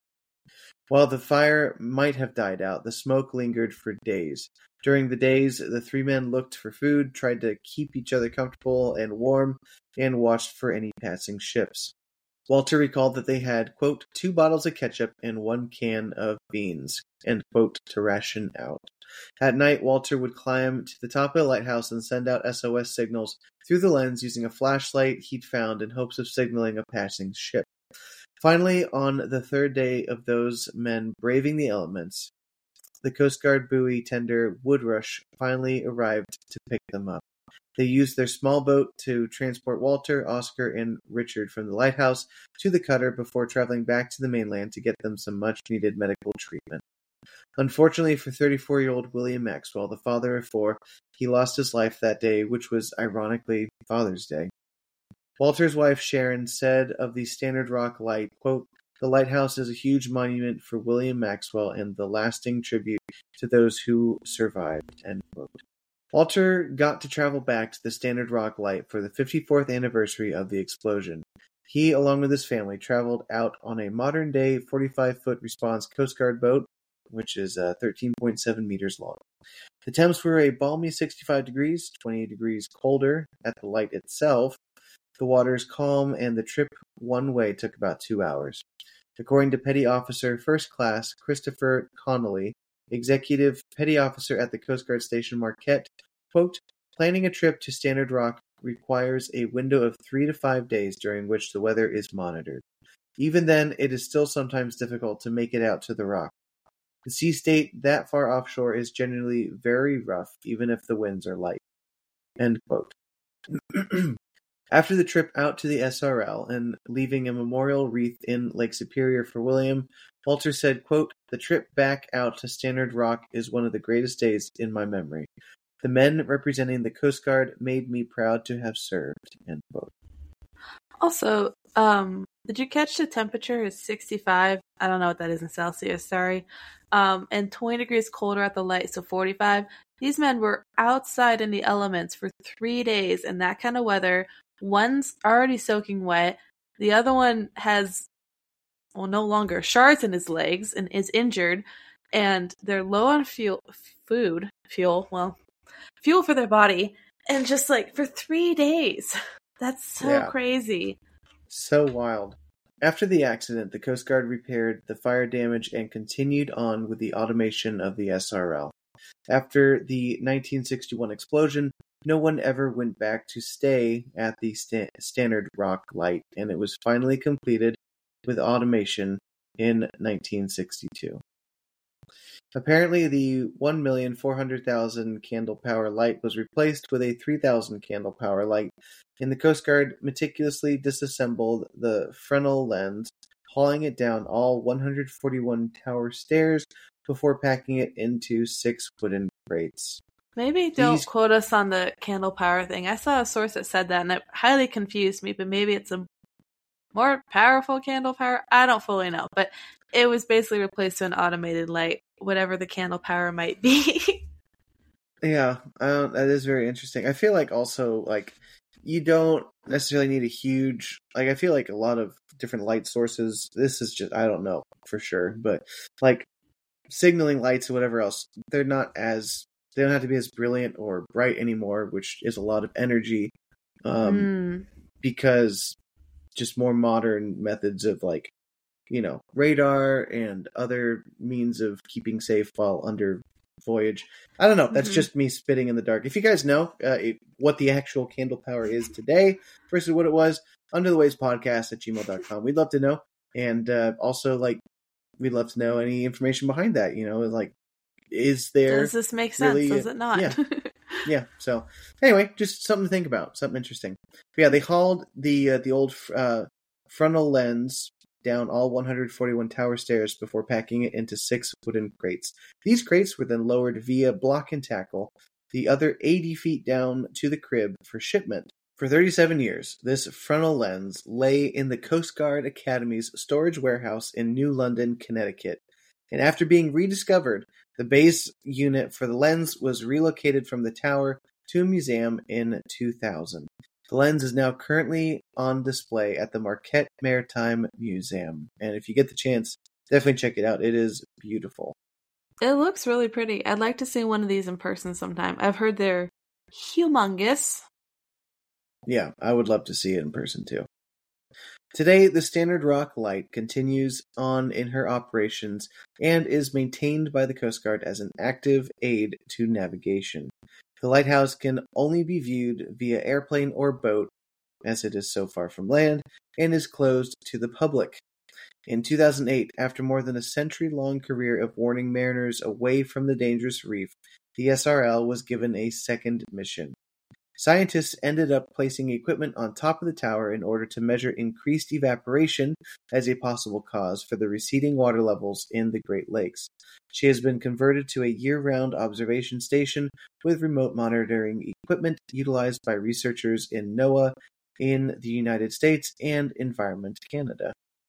While the fire might have died out, the smoke lingered for days. During the days, the three men looked for food, tried to keep each other comfortable and warm, and watched for any passing ships. Walter recalled that they had, quote, 2 bottles of ketchup and 1 can of beans, end quote, to ration out. At night, Walter would climb to the top of the lighthouse and send out SOS signals through the lens using a flashlight he'd found in hopes of signaling a passing ship. Finally, on the 3rd day of those men braving the elements, the Coast Guard buoy tender Woodrush finally arrived to pick them up. They used their small boat to transport Walter, Oscar, and Richard from the lighthouse to the cutter before traveling back to the mainland to get them some much-needed medical treatment. Unfortunately for 34-year-old William Maxwell, the father of 4, he lost his life that day, which was, ironically, Father's Day. Walter's wife, Sharon, said of the Standard Rock Light, quote, "The lighthouse is a huge monument for William Maxwell and the lasting tribute to those who survived," end quote. Walter got to travel back to the Standard Rock Light for the 54th anniversary of the explosion. He, along with his family, traveled out on a modern-day 45-foot response Coast Guard boat, which is 13.7 meters long. The temps were a balmy 65 degrees, 28 degrees colder at the light itself. The water is calm, and the trip one way took about 2 hours. According to Petty Officer First Class Christopher Connolly, Executive Petty Officer at the Coast Guard Station Marquette, quote, "Planning a trip to Standard Rock requires a window of 3 to 5 days during which the weather is monitored. Even then, it is still sometimes difficult to make it out to the rock. The sea state that far offshore is generally very rough, even if the winds are light." End quote. After the trip out to the SRL and leaving a memorial wreath in Lake Superior for William, Walter said, quote, "The trip back out to Standard Rock is one of the greatest days in my memory. The men representing the Coast Guard made me proud to have served," end quote. Also, did you catch the temperature is 65? I don't know what that is in Celsius, sorry. And 20 degrees colder at the light, so 45. These men were outside in the elements for 3 days in that kind of weather. One's already soaking wet. The other one has, well, no longer shards in his legs and is injured. And they're low on fuel for their body. And just like for 3 days. That's so crazy. So wild. After the accident, the Coast Guard repaired the fire damage and continued on with the automation of the SRL. After the 1961 explosion, no one ever went back to stay at the Standard Rock Light, and it was finally completed with automation in 1962. Apparently, the 1,400,000 candle power light was replaced with a 3,000 candle power light, and the Coast Guard meticulously disassembled the Fresnel lens, hauling it down all 141 tower stairs before packing it into 6 wooden crates. Maybe don't quote us on the candle power thing. I saw a source that said that, and it highly confused me, but maybe it's a more powerful candle power. I don't fully know, but it was basically replaced with an automated light, whatever the candle power might be. Yeah, that is very interesting. I feel like also, like, you don't necessarily need a huge, like, I feel like a lot of different light sources, this is just, I don't know for sure, but like signaling lights or whatever else, they don't have to be as brilliant or bright anymore, which is a lot of energy, because just more modern methods of, like, you know, radar and other means of keeping safe while under voyage. I don't know. That's just me spitting in the dark. If you guys know what the actual candle power is today versus what it was, underthewavespodcast@gmail.com. We'd love to know. And also, like, we'd love to know any information behind that. You know, like, does this make sense? Really, does it not? Yeah. Yeah. So anyway, just something to think about, something interesting. But yeah, they hauled the old frontal lens down all 141 tower stairs before packing it into 6 wooden crates. These crates were then lowered via block and tackle, the other 80 feet down to the crib for shipment. For 37 years, this frontal lens lay in the Coast Guard Academy's storage warehouse in New London, Connecticut. And after being rediscovered, the base unit for the lens was relocated from the tower to a museum in 2000. The lens is now currently on display at the Marquette Maritime Museum. And if you get the chance, definitely check it out. It is beautiful. It looks really pretty. I'd like to see one of these in person sometime. I've heard they're humongous. Yeah, I would love to see it in person too. Today, the Standard Rock Light continues on in her operations and is maintained by the Coast Guard as an active aid to navigation. The lighthouse can only be viewed via airplane or boat, as it is so far from land, and is closed to the public. In 2008, after more than a century-long career of warning mariners away from the dangerous reef, the SRL was given a second mission. Scientists ended up placing equipment on top of the tower in order to measure increased evaporation as a possible cause for the receding water levels in the Great Lakes. She has been converted to a year-round observation station with remote monitoring equipment utilized by researchers in NOAA in the United States and Environment Canada.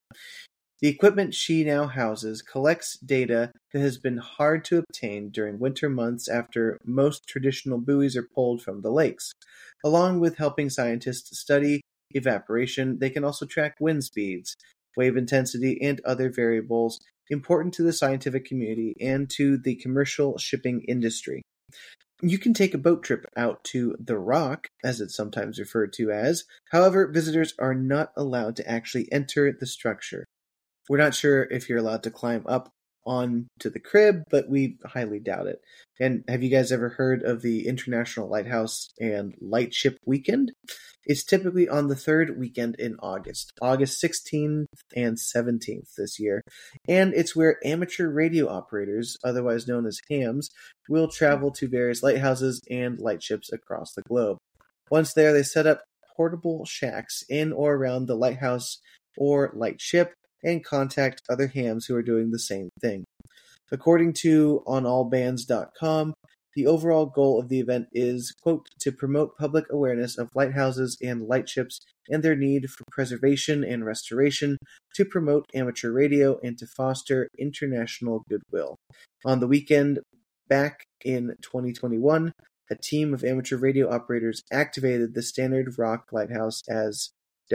The equipment she now houses collects data that has been hard to obtain during winter months after most traditional buoys are pulled from the lakes. Along with helping scientists study evaporation, they can also track wind speeds, wave intensity, and other variables important to the scientific community and to the commercial shipping industry. You can take a boat trip out to the Rock, as it's sometimes referred to as. However, visitors are not allowed to actually enter the structure. We're not sure if you're allowed to climb up onto the crib, but we highly doubt it. And have you guys ever heard of the International Lighthouse and Lightship Weekend? It's typically on the third weekend in August 16th and 17th this year. And it's where amateur radio operators, otherwise known as hams, will travel to various lighthouses and lightships across the globe. Once there, they set up portable shacks in or around the lighthouse or lightship, and contact other hams who are doing the same thing. According to onallbands.com, the overall goal of the event is, quote, to promote public awareness of lighthouses and lightships and their need for preservation and restoration, to promote amateur radio, and to foster international goodwill. On the weekend back in 2021, a team of amateur radio operators activated the Standard Rock Lighthouse as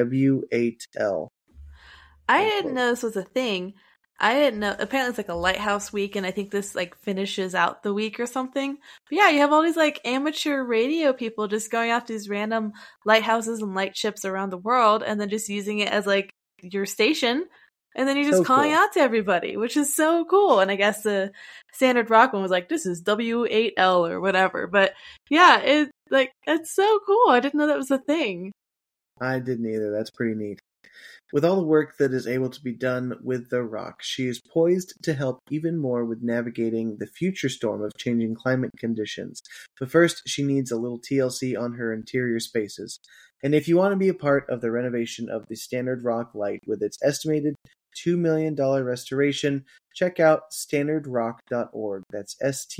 W8L. I didn't know this was a thing. I didn't know. Apparently, it's like a lighthouse week, and I think this like finishes out the week or something. But yeah, you have all these like amateur radio people just going out to these random lighthouses and lightships around the world, and then just using it as like your station, and then you're just calling out to everybody, which is so cool. And I guess the Standard Rock one was like, "This is W8L" or whatever. But yeah, it's so cool. I didn't know that was a thing. I didn't either. That's pretty neat. With all the work that is able to be done with the Rock, she is poised to help even more with navigating the future storm of changing climate conditions. But first, she needs a little TLC on her interior spaces. And if you want to be a part of the renovation of the Standard Rock Light with its estimated $2 million restoration, check out standardrock.org. That's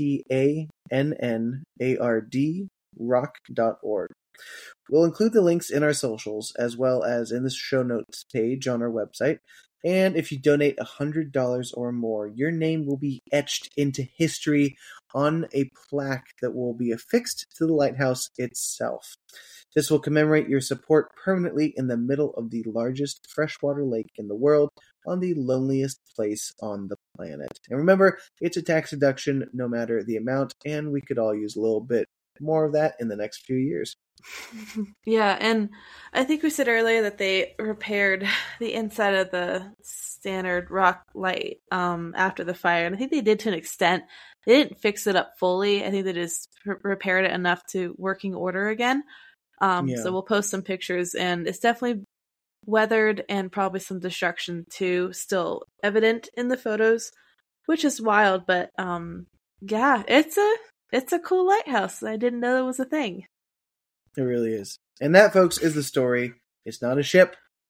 STANNARD rock.org. We'll include the links in our socials, as well as in the show notes page on our website. And if you donate $100 or more, your name will be etched into history on a plaque that will be affixed to the lighthouse itself. This will commemorate your support permanently in the middle of the largest freshwater lake in the world, on the loneliest place on the planet. And remember, it's a tax deduction no matter the amount, and we could all use a little bit more of that in the next few years. Yeah, and I think we said earlier that they repaired the inside of the Standard Rock Light after the fire, and I think they did to an extent. They didn't fix it up fully. I think they just repaired it enough to working order again. So we'll post some pictures, and it's definitely weathered and probably some destruction too, still evident in the photos, which is wild. But yeah, it's a cool lighthouse. I didn't know it was a thing. It really is. And that, folks, is the story. It's not a ship.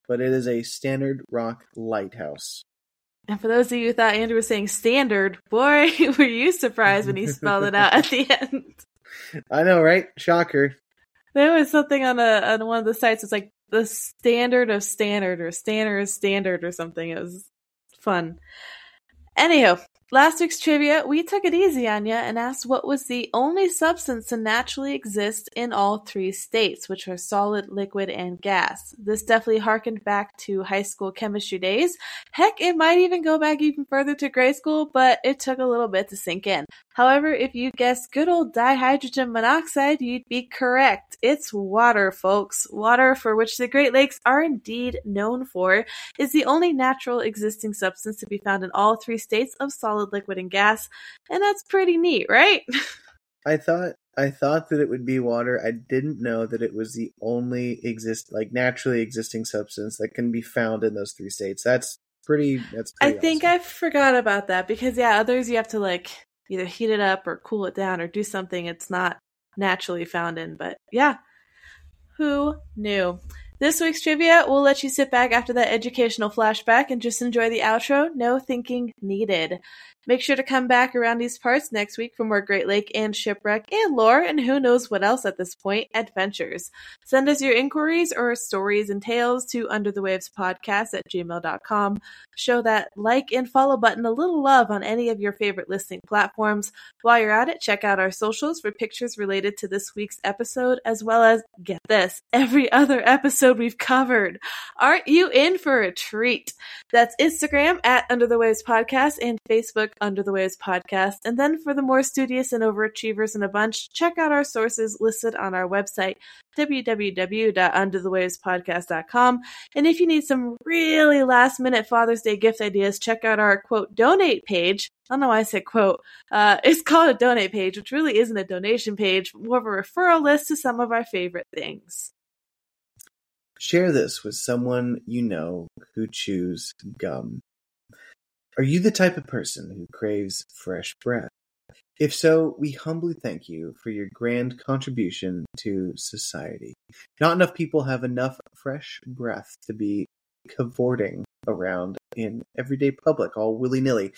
but it is a Standard Rock lighthouse. And for those of you who thought Andrew was saying standard, boy, were you surprised when he spelled it out at the end. I know, right? Shocker. There was something on one of the sites. It's like the standard of standard or standard or something. It was fun. Anyhow, last week's trivia, we took it easy on you and asked what was the only substance to naturally exist in all three states, which are solid, liquid, and gas. This definitely harkened back to high school chemistry days. Heck, it might even go back even further to grade school, but it took a little bit to sink in. However, if you guessed good old dihydrogen monoxide, you'd be correct. It's water, folks. Water, for which the Great Lakes are indeed known for, is the only natural existing substance to be found in all three states of solid, liquid, and gas. And that's pretty neat, right? I thought that it would be water. I didn't know that it was the only naturally existing substance that can be found in those three states. That's pretty I think awesome. I forgot about that because others you have to either heat it up or cool it down or do something it's not naturally found in. But yeah, who knew? This week's trivia will let you sit back after that educational flashback and just enjoy the outro. No thinking needed. Make sure to come back around these parts next week for more Great Lake and shipwreck and lore and who knows what else at this point, adventures. Send us your inquiries or stories and tales to underthewavespodcast@gmail.com. Show that like and follow button a little love on any of your favorite listening platforms. While you're at it, check out our socials for pictures related to this week's episode, as well as, get this, every other episode we've covered. Aren't you in for a treat? That's Instagram @UnderTheWavesPodcast and Facebook Under the Waves Podcast. And then for the more studious and overachievers in a bunch, check out our sources listed on our website, www.underthewavespodcast.com. And if you need some really last-minute Father's Day gift ideas, check out our, quote, donate page. I don't know why I said quote. It's called a donate page, which really isn't a donation page, more of a referral list to some of our favorite things. Share this with someone you know who chews gum. Are you the type of person who craves fresh breath? If so, we humbly thank you for your grand contribution to society. Not enough people have enough fresh breath to be cavorting around in everyday public, all willy-nilly,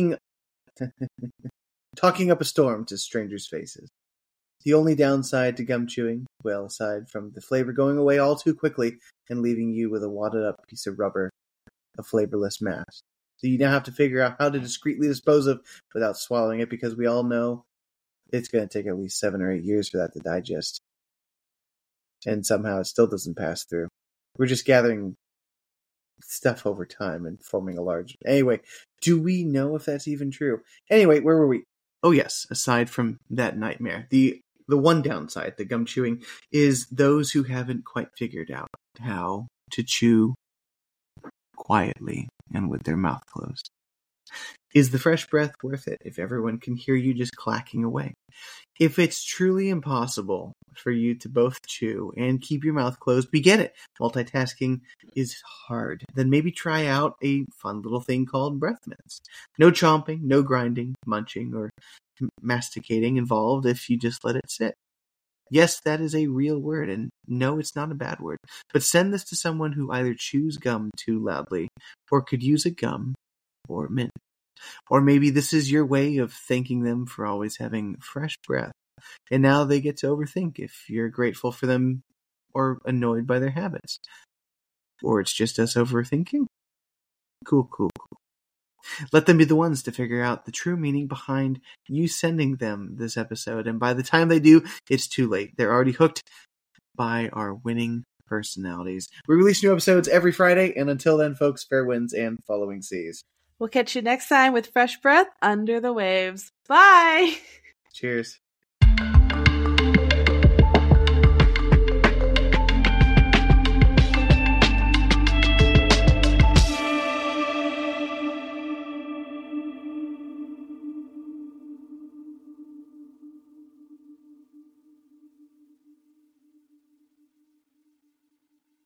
talking up a storm to strangers' faces. The only downside to gum chewing, well, aside from the flavor going away all too quickly and leaving you with a wadded-up piece of rubber, a flavorless mass. So you now have to figure out how to discreetly dispose of without swallowing it, because we all know it's going to take at least 7 or 8 years for that to digest. And somehow it still doesn't pass through. We're just gathering stuff over time and forming a large... Anyway, do we know if that's even true? Anyway, where were we? Oh yes, aside from that nightmare, the one downside to gum chewing is those who haven't quite figured out how to chew quietly and with their mouth closed. Is the fresh breath worth it if everyone can hear you just clacking away? If it's truly impossible for you to both chew and keep your mouth closed, we get it. Multitasking is hard. Then maybe try out a fun little thing called breath mints. No chomping, no grinding, munching, or masticating involved if you just let it sit. Yes, that is a real word, and no, it's not a bad word. But send this to someone who either chews gum too loudly, or could use a gum or mint. Or maybe this is your way of thanking them for always having fresh breath, and now they get to overthink if you're grateful for them or annoyed by their habits. Or it's just us overthinking. Cool. Let them be the ones to figure out the true meaning behind you sending them this episode. And by the time they do, it's too late. They're already hooked by our winning personalities. We release new episodes every Friday. And until then, folks, fair winds and following seas. We'll catch you next time with fresh breath under the waves. Bye! Cheers.